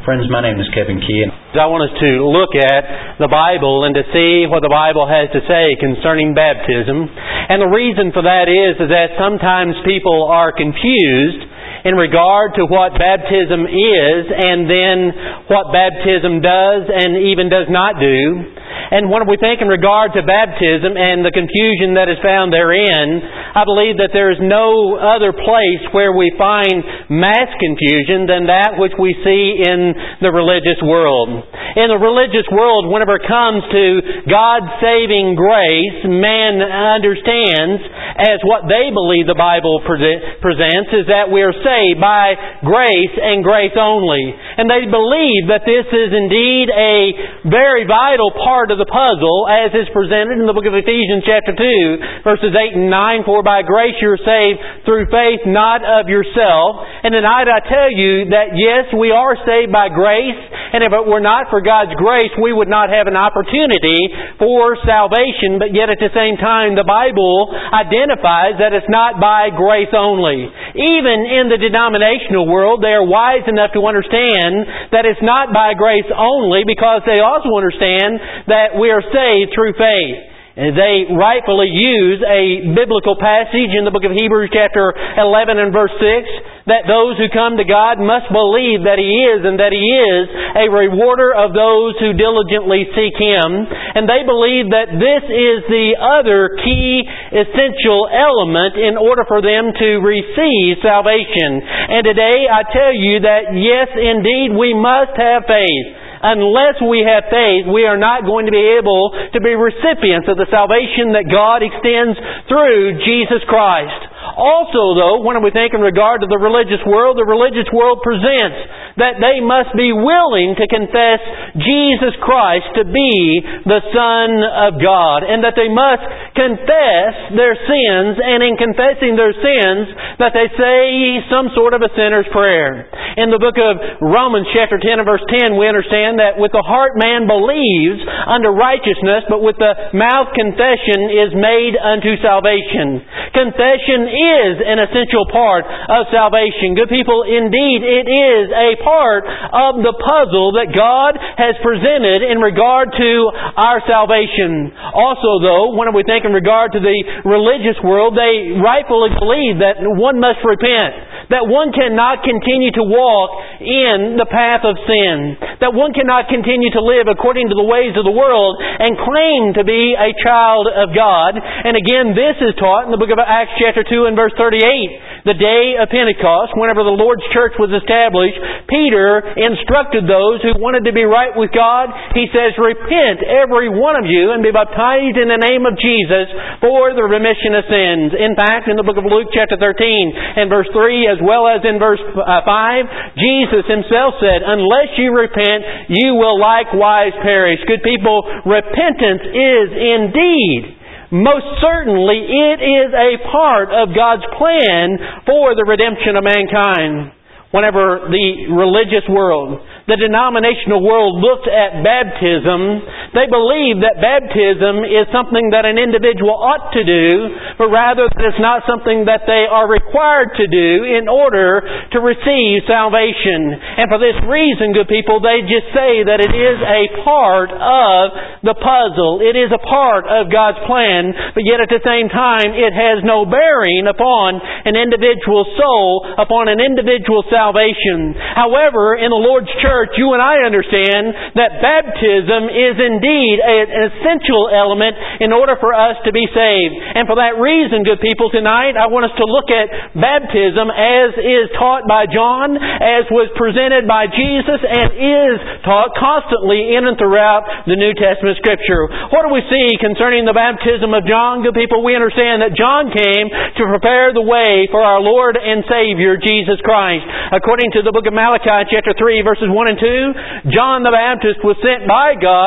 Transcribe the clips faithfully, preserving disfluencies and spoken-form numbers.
Friends, my name is Kevin Key. I want us to look at the Bible and to see what the Bible has to say concerning baptism. And the reason for that is, is that sometimes people are confused in regard to what baptism is and then what baptism does and even does not do. And when we think in regard to baptism and the confusion that is found therein, I believe that there is no other place where we find mass confusion than that which we see in the religious world. In the religious world, whenever it comes to God's saving grace, man understands as what they believe the Bible presents is that we are saved by grace and grace only. And they believe that this is indeed a very vital part of the puzzle as is presented in the book of Ephesians chapter two, verses eight and nine, for by grace you are saved through faith, not of yourself. And tonight I tell you that yes, we are saved by grace, and if it were not for God's grace, we would not have an opportunity for salvation, but yet at the same time, the Bible identifies that it's not by grace only. Even in the denominational world, they are wise enough to understand that it's not by grace only, because they also understand that we are saved through faith. They rightfully use a biblical passage in the book of Hebrews chapter eleven and verse six, that those who come to God must believe that He is and that He is a rewarder of those who diligently seek Him. And they believe that this is the other key essential element in order for them to receive salvation. And today I tell you that yes, indeed, we must have faith. Unless we have faith, we are not going to be able to be recipients of the salvation that God extends through Jesus Christ. Also, though, when we think in regard to the religious world, the religious world presents that they must be willing to confess Jesus Christ to be the Son of God, and that they must confess their sins, and in confessing their sins, that they say some sort of a sinner's prayer. In the book of Romans chapter ten and verse ten, we understand that with the heart man believes unto righteousness, but with the mouth confession is made unto salvation. Confession is an essential part of salvation. Good people, indeed, it is a part of the puzzle that God has presented in regard to our salvation. Also, though, when we think in regard to the religious world, they rightfully believe that one must repent, that one cannot continue to walk in the path of sin, that one cannot continue to live according to the ways of the world and claim to be a child of God. And again, this is taught in the book of Acts chapter two and verse thirty-eight. The day of Pentecost, whenever the Lord's church was established, Peter instructed those who wanted to be right with God. He says, repent every one of you and be baptized in the name of Jesus for the remission of sins. In fact, in the book of Luke chapter thirteen and verse three, as well as in verse five, Jesus Himself said, unless you repent, you will likewise perish. Good people, repentance is indeed, most certainly, it is a part of God's plan for the redemption of mankind. Whenever the religious world, the denominational world looks at baptism, they believe that baptism is something that an individual ought to do, but rather that it's not something that they are required to do in order to receive salvation. And for this reason, good people, they just say that it is a part of the puzzle. It is a part of God's plan, but yet at the same time, it has no bearing upon an individual soul, upon an individual salvation. Salvation. However, in the Lord's church, you and I understand that baptism is indeed an essential element in order for us to be saved. And for that reason, good people, tonight I want us to look at baptism as is taught by John, as was presented by Jesus, and is taught constantly in and throughout the New Testament Scripture. What do we see concerning the baptism of John? Good people, we understand that John came to prepare the way for our Lord and Savior, Jesus Christ. According to the book of Malachi chapter three verses one and two, John the Baptist was sent by God to be a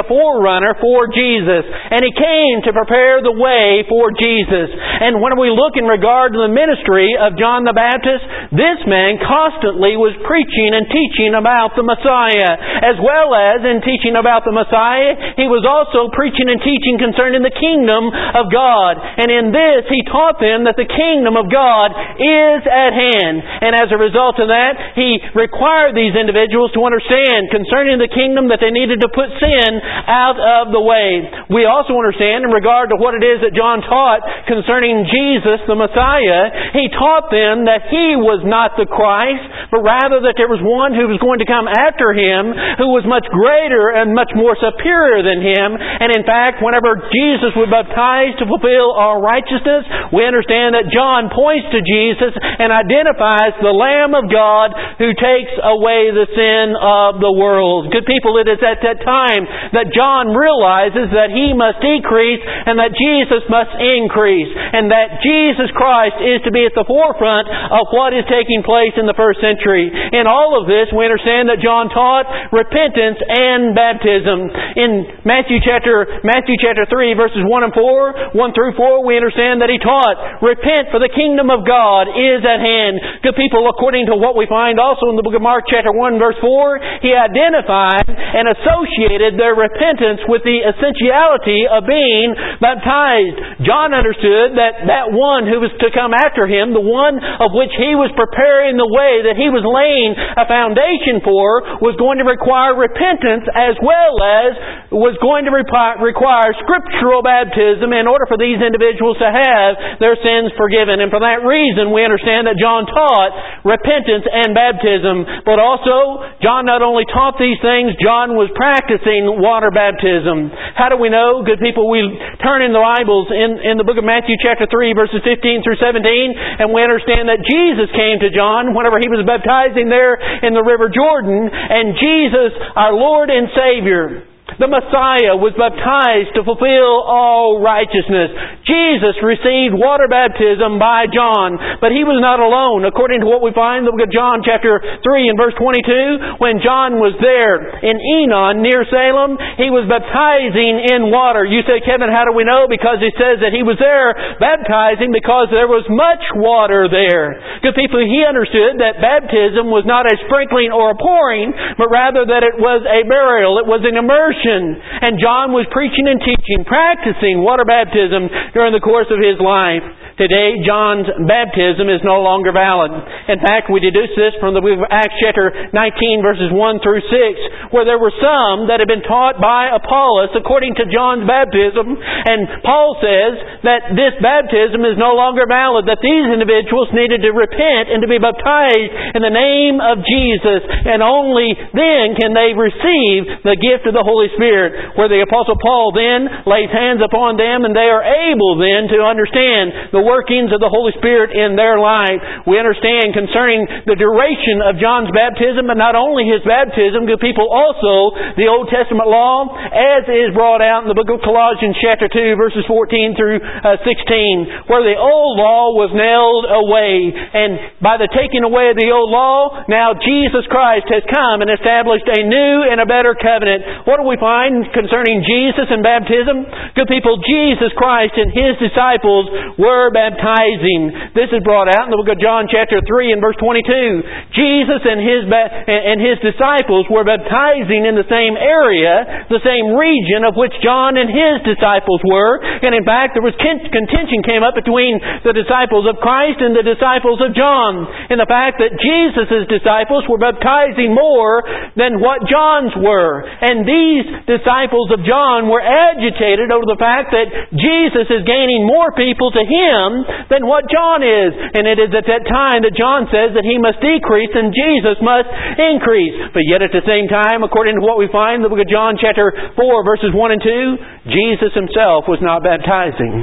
forerunner for Jesus. And He came to prepare the way for Jesus. And when we look in regard to the ministry of John the Baptist, this man constantly was preaching and teaching about the Messiah. As well as in teaching about the Messiah, he was also preaching and teaching concerning the kingdom of God. And in this, he taught them that the kingdom of God is at hand. And as a result of that, he required these individuals to understand concerning the kingdom that they needed to put sin out of the way. We also understand in regard to what it is that John taught concerning Jesus, the Messiah, he taught them that He was not the Christ, but rather that there was one who was going to come after Him who was much greater and much more superior than Him. And in fact, whenever Jesus was baptized to fulfill all righteousness, we understand that John points to Jesus and identifies the Lamb of God who takes away the sin of the world. Good people, it is at that time that John realizes that he must decrease and that Jesus must increase, and that Jesus Christ is to be at the forefront of what is taking place in the first century. In all of this, we understand that John taught repentance and baptism. In Matthew chapter Matthew chapter three, verses one and four, one through four, we understand that he taught, repent, for the kingdom of God is at hand. Good people, according to what we find also in the book of Mark chapter one, verse four, he identified and associated their repentance with the essentiality of being baptized. John understood that that one who was to come after him, the one of which he was preparing the way, that he was laying a foundation for, was going to require repentance as well as was going to require scriptural baptism in order for these individuals to have their sins forgiven. And for that reason, we understand that John taught repentance and baptism. But also, John not only taught these things, John was practicing water baptism. How do we know? Good people, we turn in the Bibles in, in the book of Matthew chapter three, verses fifteen through seventeen, and we understand that Jesus came to John whenever he was baptizing there in the river Jordan, and Jesus, our Lord and Savior, the Messiah, was baptized to fulfill all righteousness. Jesus received water baptism by John, but he was not alone. According to what we find in the book of John chapter three and verse twenty-two, when John was there in Enon near Salem, he was baptizing in water. You say, Kevin, how do we know? Because it says that he was there baptizing because there was much water there. Good people, he understood that baptism was not a sprinkling or a pouring, but rather that it was a burial. It was an immersion. And John was preaching and teaching, practicing water baptism during the course of his life. Today, John's baptism is no longer valid. In fact, we deduce this from the book of Acts chapter nineteen, verses one through six, where there were some that had been taught by Apollos according to John's baptism. And Paul says that this baptism is no longer valid, that these individuals needed to repent and to be baptized in the name of Jesus. And only then can they receive the gift of the Holy Spirit, where the Apostle Paul then lays hands upon them and they are able then to understand the workings of the Holy Spirit in their life. We understand concerning the duration of John's baptism, but not only his baptism, good people, also the Old Testament law, as is brought out in the book of Colossians chapter two, verses fourteen through sixteen, where the old law was nailed away. And by the taking away of the old law, now Jesus Christ has come and established a new and a better covenant. What do we find concerning Jesus and baptism? Good people, Jesus Christ and His disciples were baptizing. This is brought out in the book of John chapter three and verse twenty-two. Jesus and His ba- and His disciples were baptizing in the same area, the same region of which John and his disciples were. And in fact, there was contention came up between the disciples of Christ and the disciples of John, in the fact that Jesus' disciples were baptizing more than what John's were. And these disciples of John were agitated over the fact that Jesus is gaining more people to Him than what John is. And it is at that time that John says that he must decrease and Jesus must increase. But yet at the same time, according to what we find in the book of John chapter four, verses one and two, Jesus Himself was not baptizing.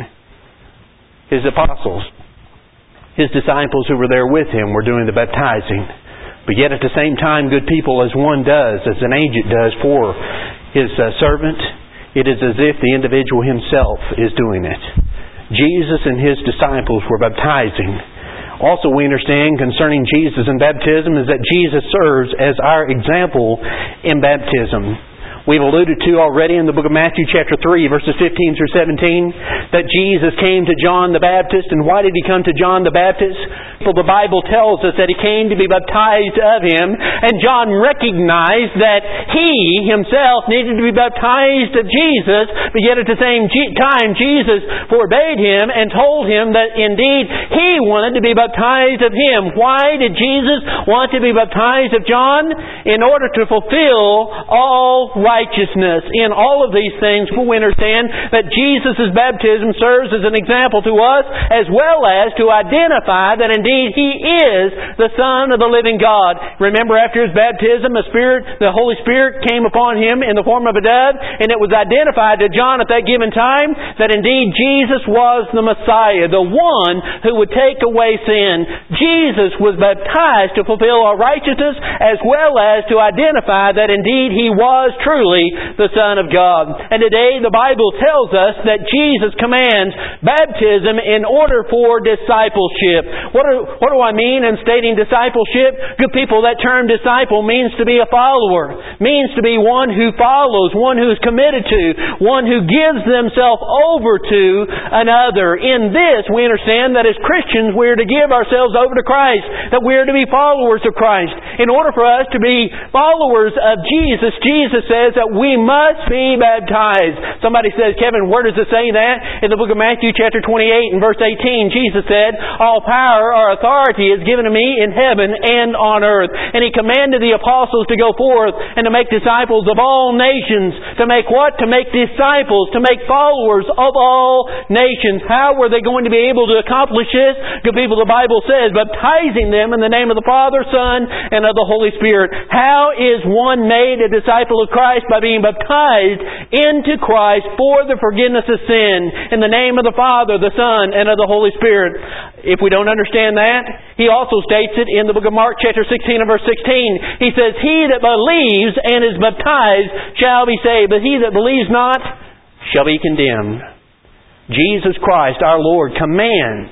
His apostles, His disciples who were there with Him, were doing the baptizing. But yet at the same time, good people, as one does, as an agent does for his uh, servant, it is as if the individual himself is doing it. Jesus and His disciples were baptizing. Also, we understand concerning Jesus and baptism is that Jesus serves as our example in baptism. We've alluded to already in the book of Matthew chapter three, verses fifteen through seventeen, that Jesus came to John the Baptist. And why did He come to John the Baptist? Well, the Bible tells us that He came to be baptized of Him, and John recognized that he himself needed to be baptized of Jesus, but yet at the same time Jesus forbade him and told him that indeed he wanted to be baptized of him. Why did Jesus want to be baptized of John? In order to fulfill all righteousness. In all of these things, we understand that Jesus' baptism serves as an example to us, as well as to identify that indeed He is the Son of the living God. Remember, after His baptism, the Spirit, the Holy Spirit came upon Him in the form of a dove, and it was identified to John at that given time that indeed Jesus was the Messiah, the one who would take away sin. Jesus was baptized to fulfill our righteousness, as well as to identify that indeed He was truly the Son of God. And today the Bible tells us that Jesus commands baptism in order for discipleship. What do, what do I mean in stating discipleship? Good people, that term disciple means to be a follower, means to be one who follows, one who is committed to, one who gives themselves over to another. In this, we understand that as Christians we are to give ourselves over to Christ, that we are to be followers of Christ. In order for us to be followers of Jesus, Jesus says that we must be baptized. Somebody says, Kevin, where does it say that? In the book of Matthew chapter twenty-eight and verse eighteen, Jesus said, all power or authority is given to me in heaven and on earth. And He commanded the apostles to go forth and to make disciples of all nations. To make what? To make disciples, to make followers of all nations. How were they going to be able to accomplish this? Good people, the Bible says, baptizing them in the name of the Father, Son, and of the Holy Spirit. How is one made a disciple of Christ? By being baptized into Christ for the forgiveness of sin in the name of the Father, the Son, and of the Holy Spirit. If we don't understand that, He also states it in the book of Mark chapter sixteen and verse sixteen. He says, he that believes and is baptized shall be saved, but he that believes not shall be condemned. Jesus Christ, our Lord, commands,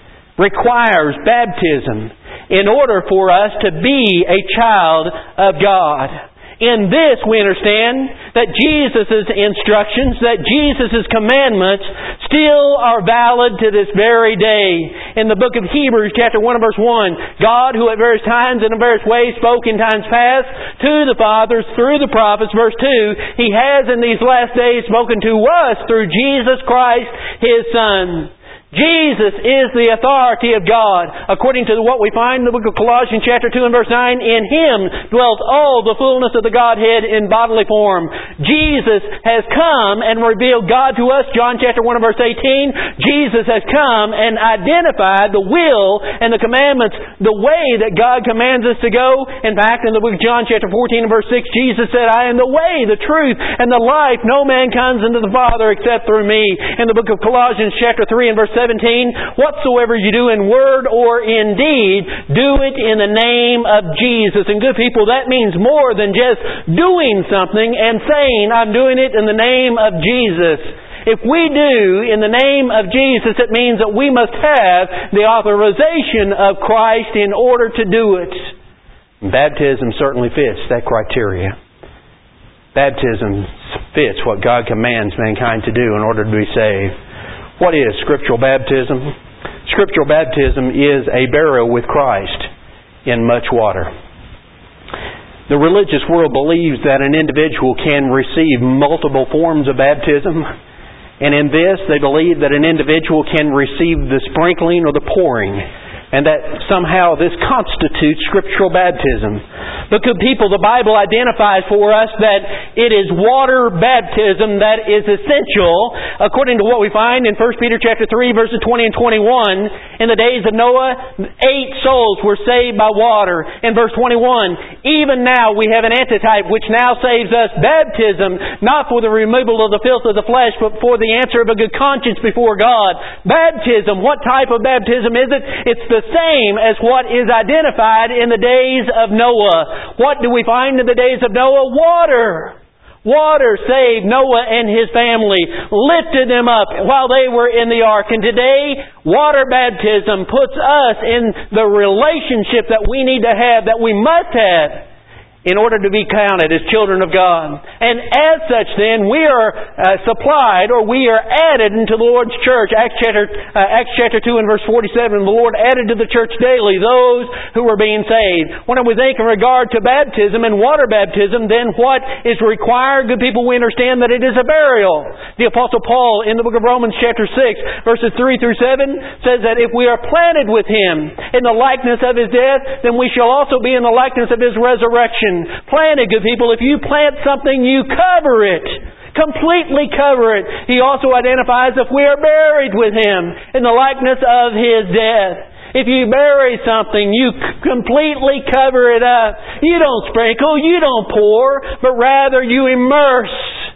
requires baptism in order for us to be a child of God. In this, we understand that Jesus' instructions, that Jesus' commandments still are valid to this very day. In the book of Hebrews, chapter one and verse one, God, who at various times and in various ways spoke in times past to the fathers through the prophets, verse two, He has in these last days spoken to us through Jesus Christ, His Son. Jesus is the authority of God. According to what we find in the book of Colossians chapter two and verse nine, in Him dwelt all the fullness of the Godhead in bodily form. Jesus has come and revealed God to us. John chapter one and verse eighteen, Jesus has come and identified the will and the commandments, the way that God commands us to go. In fact, in the book of John chapter fourteen and verse six, Jesus said, I am the way, the truth, and the life. No man comes unto the Father except through me. In the book of Colossians chapter three and verse seventeen, whatsoever you do in word or in deed, do it in the name of Jesus. And good people, that means more than just doing something and saying, I'm doing it in the name of Jesus. If we do in the name of Jesus, it means that we must have the authorization of Christ in order to do it. Baptism certainly fits that criteria. Baptism fits what God commands mankind to do in order to be saved. What is scriptural baptism? Scriptural baptism is a burial with Christ in much water. The religious world believes that an individual can receive multiple forms of baptism, and in this they believe that an individual can receive the sprinkling or the pouring, and that somehow this constitutes scriptural baptism. But good people, the Bible identifies for us that it is water baptism that is essential, according to what we find in First Peter chapter three, verses twenty and twenty-one. In the days of Noah, eight souls were saved by water. In verse twenty-one, even now we have an antitype which now saves us, baptism, not for the removal of the filth of the flesh, but for the answer of a good conscience before God. Baptism, what type of baptism is it? It's the same as what is identified in the days of Noah. What do we find in the days of Noah? Water. Water saved Noah and his family, lifted them up while they were in the ark. And today, water baptism puts us in the relationship that we need to have, that we must have, in order to be counted as children of God. And as such then, we are uh, supplied, or we are added into the Lord's church. Acts chapter, uh, Acts chapter two and verse forty-seven, the Lord added to the church daily those who were being saved. When we think in regard to baptism and water baptism, then what is required? Good people, we understand that it is a burial. The Apostle Paul in the book of Romans chapter six, verses three through seven, says that if we are planted with Him in the likeness of His death, then we shall also be in the likeness of His resurrection. Planted, good people, if you plant something, you cover it. Completely cover it. He also identifies if we are buried with Him in the likeness of His death. If you bury something, you completely cover it up. You don't sprinkle, you don't pour, but rather you immerse.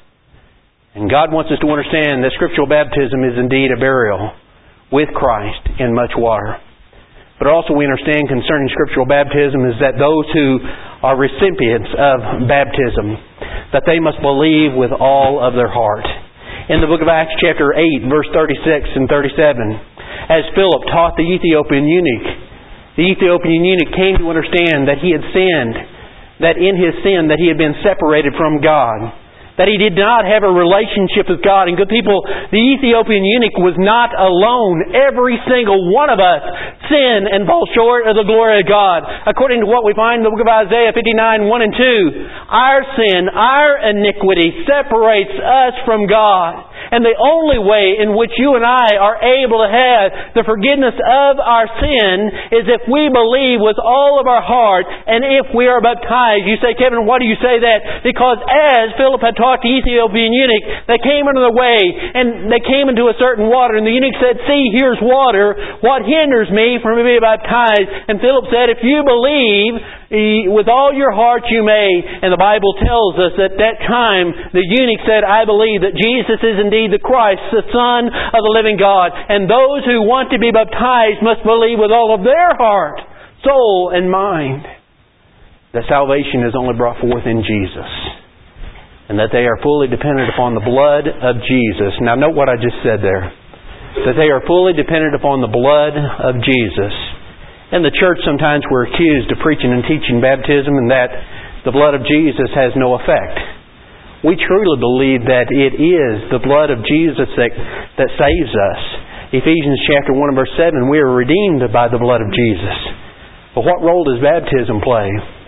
And God wants us to understand that scriptural baptism is indeed a burial with Christ in much water. But also we understand concerning scriptural baptism is that those who are recipients of baptism, that they must believe with all of their heart. In the book of Acts chapter eight, verse thirty-six and thirty-seven, as Philip taught the Ethiopian eunuch, the Ethiopian eunuch came to understand that he had sinned, that in his sin that he had been separated from God, that he did not have a relationship with God. And good people, the Ethiopian eunuch was not alone. Every single one of us sin and fall short of the glory of God. According to what we find in the book of Isaiah fifty-nine, one and two, our sin, our iniquity separates us from God. And the only way in which you and I are able to have the forgiveness of our sin is if we believe with all of our heart and if we are baptized. You say, Kevin, why do you say that? Because as Philip had taught the Ethiopian eunuch, they came under the way and they came into a certain water. And the eunuch said, see, here's water. What hinders me from being baptized? And Philip said, if you believe with all your heart you may. And the Bible tells us that at that time the eunuch said, I believe that Jesus is indeed the Christ, the Son of the living God. And those who want to be baptized must believe with all of their heart, soul, and mind that salvation is only brought forth in Jesus. And that they are fully dependent upon the blood of Jesus. Now note what I just said there. That they are fully dependent upon the blood of Jesus. In the church sometimes we're accused of preaching and teaching baptism and that the blood of Jesus has no effect. We truly believe that it is the blood of Jesus that, that saves us. Ephesians chapter one and verse seven, we are redeemed by the blood of Jesus. But what role does baptism play?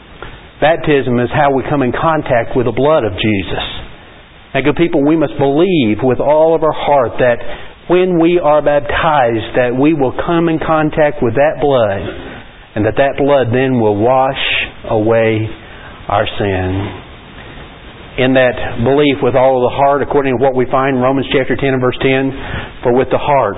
Baptism is how we come in contact with the blood of Jesus. Now, good people, we must believe with all of our heart that when we are baptized, that we will come in contact with that blood, and that that blood then will wash away our sin. In that belief with all of the heart, according to what we find in Romans chapter ten and verse ten, for with the heart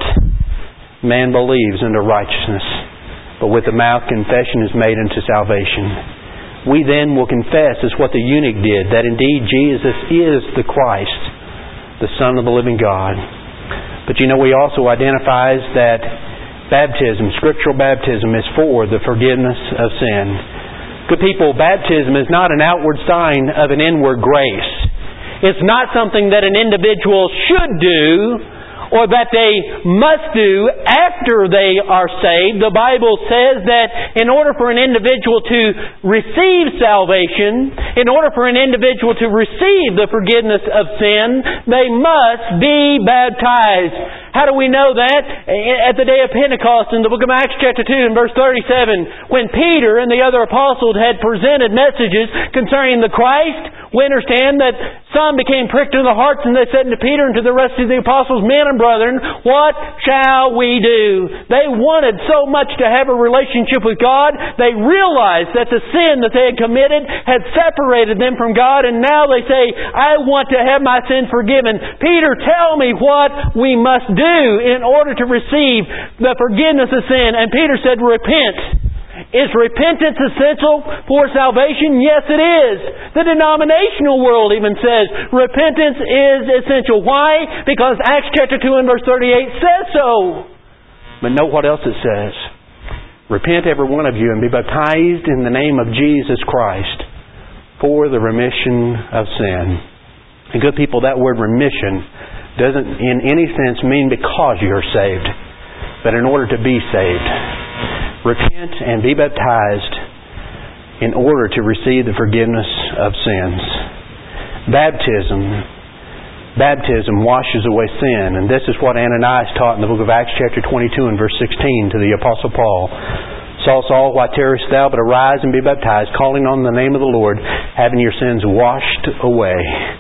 man believes unto righteousness, but with the mouth confession is made unto salvation. We then will confess, as what the eunuch did, that indeed Jesus is the Christ, the Son of the living God. But you know, he also identifies that baptism, scriptural baptism, is for the forgiveness of sin. Good people, baptism is not an outward sign of an inward grace. It's not something that an individual should do or that they must do after they are saved. The Bible says that in order for an individual to receive salvation, in order for an individual to receive the forgiveness of sin, they must be baptized. How do we know that? At the day of Pentecost in the book of Acts chapter two and verse thirty-seven, when Peter and the other apostles had presented messages concerning the Christ, we understand that some became pricked in the hearts and they said to Peter and to the rest of the apostles, men and brethren, what shall we do? They wanted so much to have a relationship with God. They realized that the sin that they had committed had separated them from God, and now they say, I want to have my sin forgiven. Peter, tell me what we must do in order to receive the forgiveness of sin. And Peter said, repent. Is repentance essential for salvation? Yes, it is. The denominational world even says repentance is essential. Why? Because Acts chapter two and verse thirty-eight says so. But note what else it says. Repent every one of you and be baptized in the name of Jesus Christ for the remission of sin. And good people, that word remission doesn't in any sense mean because you're saved, but in order to be saved. Repent and be baptized in order to receive the forgiveness of sins. Baptism. Baptism washes away sin. And this is what Ananias taught in the book of Acts chapter twenty-two and verse sixteen to the Apostle Paul. Saul, Saul, why tarriest thou? But arise and be baptized, calling on the name of the Lord, having your sins washed away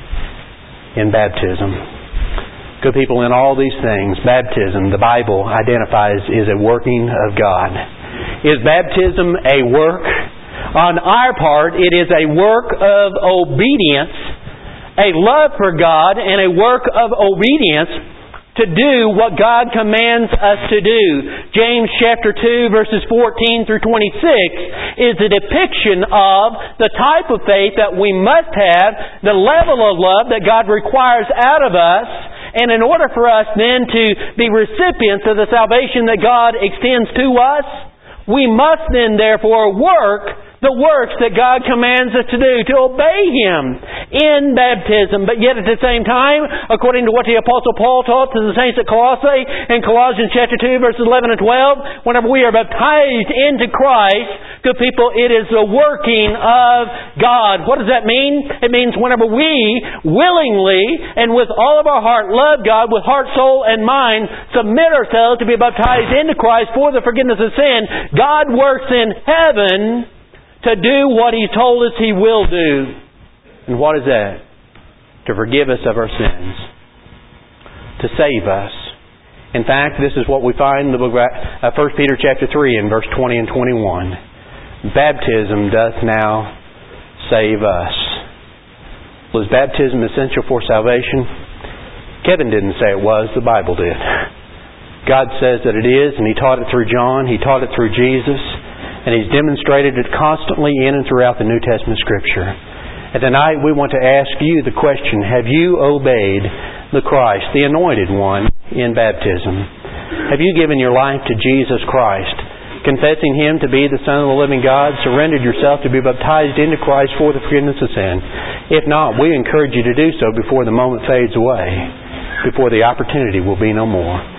in baptism. Good people, in all these things, baptism, the Bible identifies, is a working of God. Is baptism a work? On our part, it is a work of obedience, a love for God, and a work of obedience to do what God commands us to do. James chapter two verses fourteen through twenty-six is a depiction of the type of faith that we must have, the level of love that God requires out of us, and in order for us then to be recipients of the salvation that God extends to us, we must then therefore work the works that God commands us to do, to obey Him in baptism. But yet at the same time, according to what the Apostle Paul taught to the saints at Colossae in Colossians chapter two verses eleven and twelve, whenever we are baptized into Christ, good people, it is the working of God. What does that mean? It means whenever we willingly and with all of our heart love God with heart, soul, and mind, submit ourselves to be baptized into Christ for the forgiveness of sin, God works in heaven to do what He told us He will do. And what is that? To forgive us of our sins. To save us. In fact, this is what we find in the book of First Peter chapter three in verse twenty and twenty-one. Baptism doth now save us. Was baptism essential for salvation? Kevin didn't say it was. The Bible did. God says that it is, and He taught it through John. He taught it through Jesus. And He's demonstrated it constantly in and throughout the New Testament Scripture. And tonight we want to ask you the question, have you obeyed the Christ, the Anointed One, in baptism? Have you given your life to Jesus Christ, confessing Him to be the Son of the living God, surrendered yourself to be baptized into Christ for the forgiveness of sin? If not, we encourage you to do so before the moment fades away, before the opportunity will be no more.